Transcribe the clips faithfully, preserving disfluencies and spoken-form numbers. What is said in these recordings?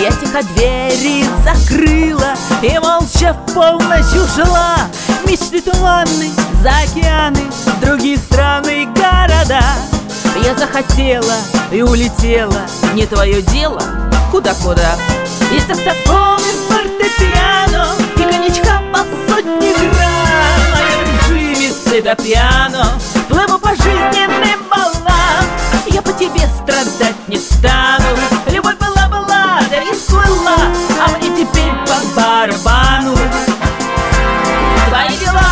Я тихо двери закрыла и молча в полночь ушла. Мечты туманны за океаны, в другие страны и города. Я захотела и улетела, не твое дело, куда-куда. И саксофон, и фортепиано, и коньячка по сотни грамм. А я в джимице до пьяно плыву по жизненным волнам. Я по тебе страдать не стану. Любовь была-была, да и сплыла, а мне теперь по барабану твои дела.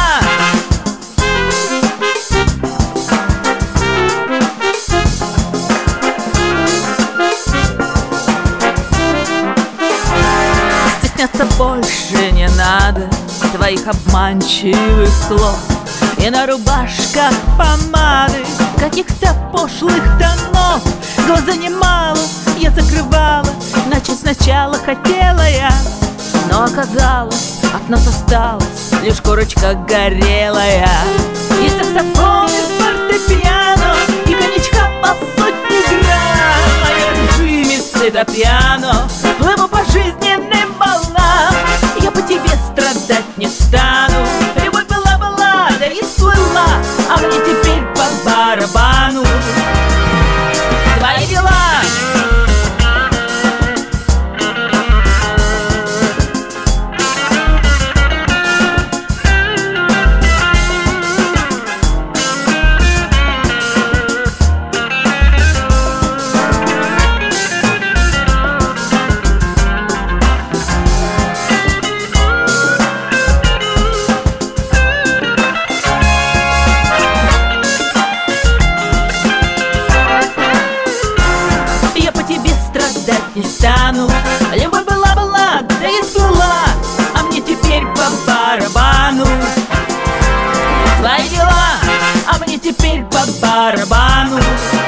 Стесняться больше не надо твоих обманчивых слов. И на рубашках помады каких-то пошлых тонов. Глаза немало я закрывала, начать сначала хотела я, но оказалось, от нас осталась лишь корочка горелая. И саксофон, и фортепиано, и коньячка по сотни грамм. А я в джимице до пьяно плыву по жизненным волнам. Я по тебе страдать не стану. Любовь была-была, да и сплыла, а мне теперь по барабану твои дела. Не стану. Любовь была-была, да и сплыла, а мне теперь по барабану твои дела, а мне теперь по барабану